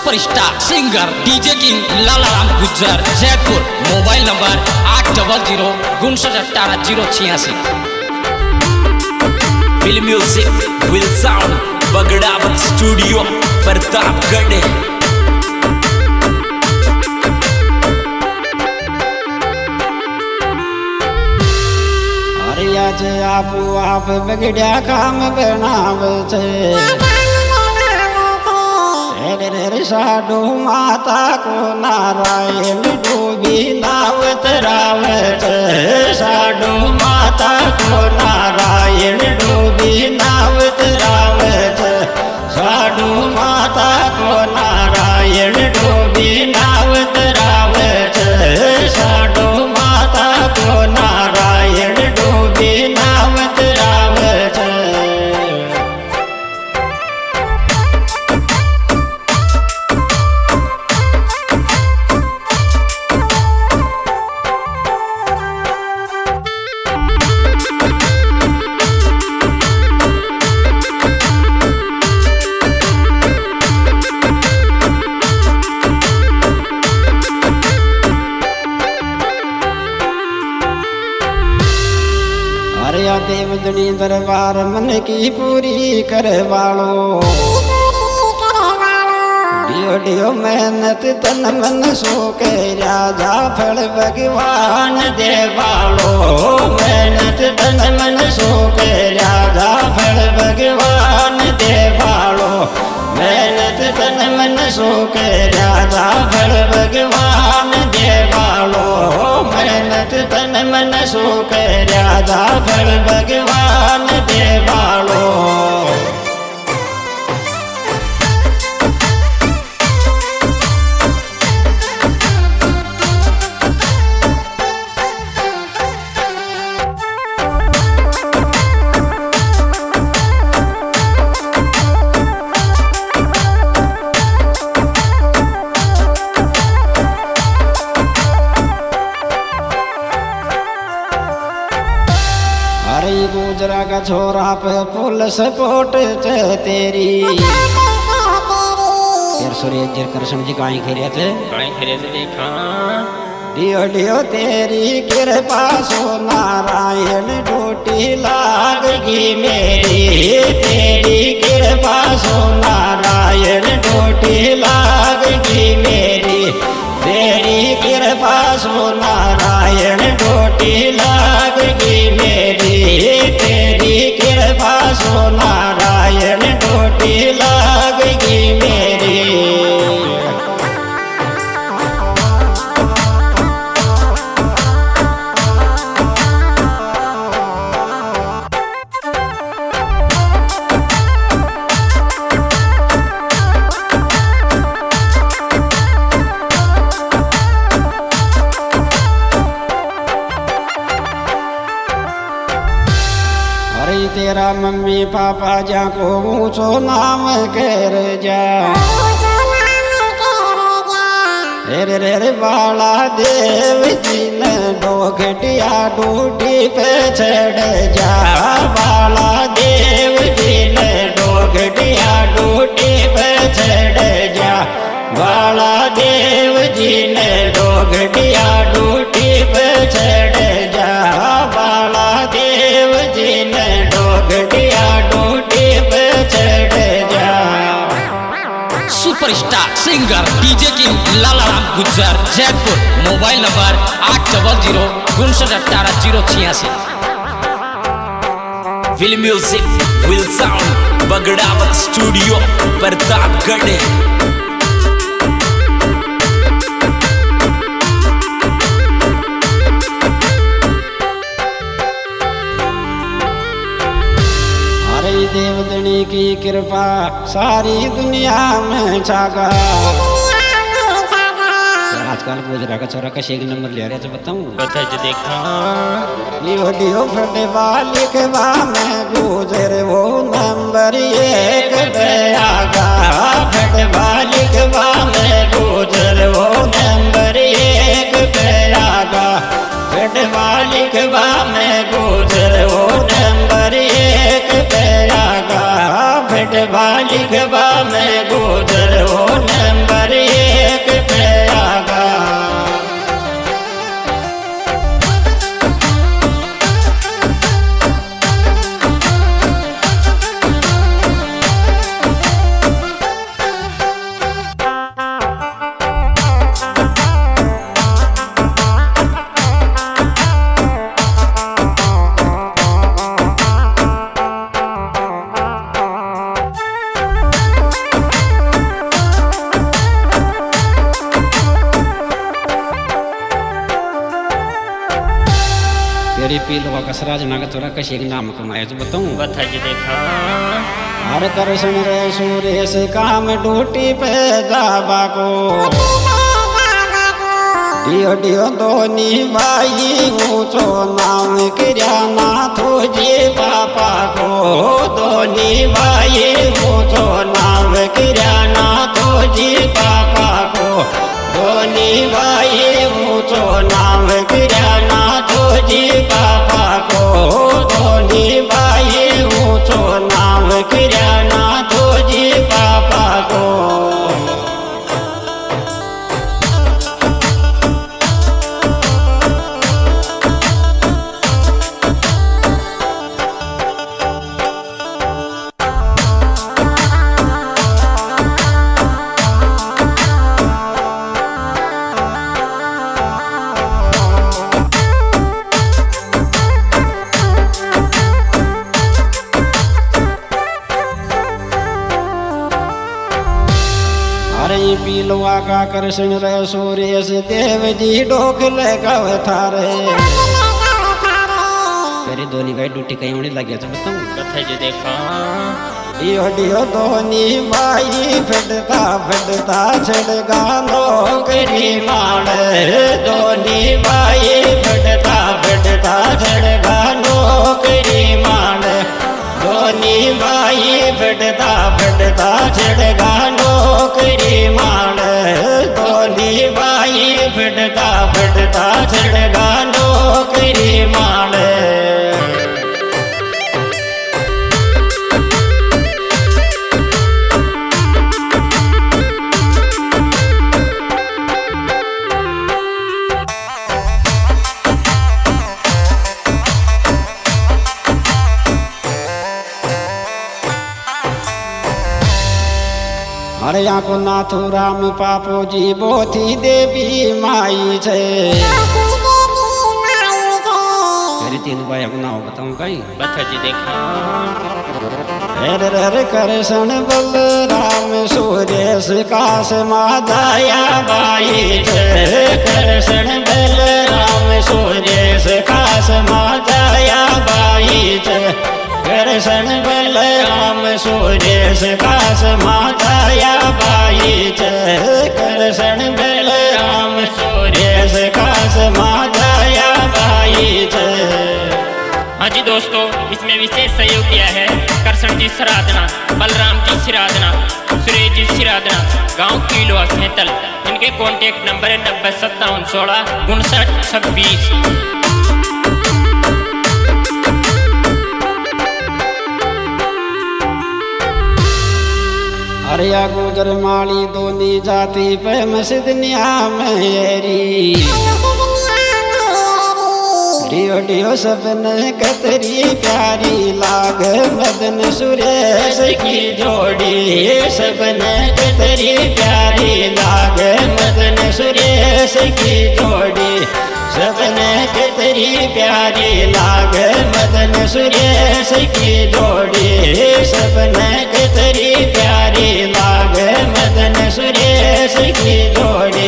Superstar singer DJ king Lalaram Gujjar Jaipur. Mobile number 800-5918-086। Film music will sound Bagdawat studio Pratapgarh. आप बगड़िया काम बनावे छे। साधु माता को नारायण डूबी नाव तरावे छे। साधु माता को नारायण डूबी नाव तरावे छे। साधु माता को नारायण डूबी नाव तरावे छे। साधु माता को नारायण डूबी नाव तरावे छे। देवदनी दरबार मन की पूरी करवालो। डियो डियो मेहनत तन मन सो के राजा फल भगवान देवालो। मेहनत तन मन सो के राजा फल भगवान देवालो। मेहनत तन मन सो के राजा फल भगवान देवालो। मेहनत तन मन सो के राजा फल भगवान देवालो। गुजरा का छोरा पे पुलिस पोट तेरी। यार सूर्य जर कृष्ण जी काई खेरे थे देखा। डियो डियो तेरी कृपा सो नारायण ड्यूटी लागगी मेरी। तेरी कृपा सो नारायण ड्यूटी लागगी मेरी। तेरी कृपा सो नारायण ड्यूटी लागगी मेरी। तेरी कृपा सो नारायण ड्यूटी लागगी मेरी। तेरा मम्मी पापा जा को ऊंचो नाम कर जा। रे रे रे बाला देव जी ने डोगटिया डूटी पे चढ़ जा। बाला देव जी ने डोगटिया डूटी पे चढ़ जा। बाला देव जी ने डोगटिया डूटी पे चढ़ जा। बाला देव जी ने डोगटिया डूटी पे चढ़ जा। Superstar singer DJ king Lalaram Gujjar Jaipur. Mobile number 800-5918-086। Film music will sound Bagdawat studio Pratapgarh. देवदनी की कृपा सारी दुनिया में छागा। आजकल गुजरा का छोरा का शेख नंबर ले रहे बताऊं देखा। लियो लियो फटे वाली के में गुजर वो नंबर 1 पे आगा। फटे वाली के में गुजर वो नंबर 1 पे आगा। फटे वाली के में गुजर वो नंबर 1 पे आगा। फटे वाली के में गुजर वो नंबर दशराज नागत थोड़ा कशी एक नाम कमाए तो बताऊं। बता जी देखा। हर कृष्ण रे सुरेश काम ड्यूटी पे जाबा को डियो डियो दोनी भाई ऊंचो नाम किया नाथो जी पापा को दोनी भाई ऊंचो नाम किया नाथो जी पापा को दोनी भाई ऊंचो नाम किया नाथो जी पापा को दोनी भाई ऊंचो नाम किया नाथो जी पापा को। पीलवा का कृष्ण रे सूर्य से देव जी डोक लगाव थारे मेरी दोनी भाई ड्यूटी कहीं होने लगे तो बताऊं। बता जी देखा। डियो डियो दोनी भाई फटता फटता छड़गा नौकरी मारे दोनी भाई फटता फटता छड़गा नौकरी मारे दोनी भाई फटता फटता छड़गा नौकरी मारे दोनी भाई फटता फटता छड़गा नौकरी मारे। अरे यहाँ को नाथू राम पापो जी बोथी देवी माई छे मेरी तीन भाई अपना हो बताऊं कहीं। बता जी देखा। हर हर कृष्ण बलराम सूर्येश काश माधया बाई छे कृष्ण बलराम सूर्येश काश माधया बाई छे कृष्ण बलराम सूर्येश काश माधया बाई छे कृष्ण बलराम सूर्येश काश माधया बाई छे। हाँ जी दोस्तों, इसमें विशेष सहयोग किया है कृष्ण जी सिराधना, बलराम जी सिराधना, सुरेश जी सिराधना, गांव कीलवा सेंतल। इनके कॉन्टेक्ट नंबर है 9057165926। अरे या गुजर माली दोनी जाति पे मस्जिदनिया मेरी डियो डियो सबने कतरी प्यारी लाग मदन सुरेश की जोड़ी सबने कतरी प्यारी लाग मदन सुरेश की जोड़ी सबने कतरी प्यारी लाग मदन सुरेश की जोड़ी सबने कतरी प्यारी लाग मदन सुरेश की जोड़ी।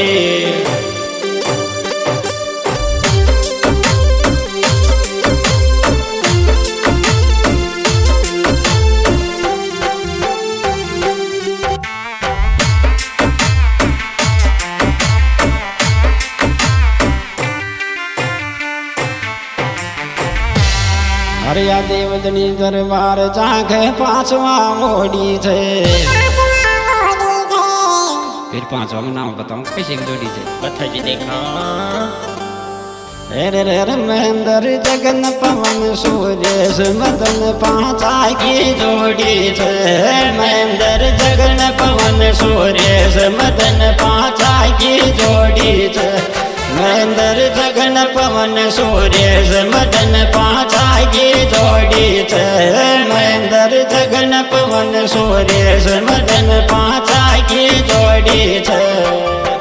अरे या देवदनी दरबार जाके पांचवा मोड़ी थे फिर पांचवा का नाम बताऊं कैसे की जोड़ी थे। बता जी देखा। रे रे रे महेंद्र जगन पवन सूर्येश मदन पांचा की जोड़ी थे महेंद्र जगन पवन सूर्येश मदन पांचा की जोड़ी थे महेंद्र जगन पवन सूर्येश मदन पांचा की जोड़ी थे महेंद्र जगन पवन सूर्येश मदन पांचा की जोड़ी थे।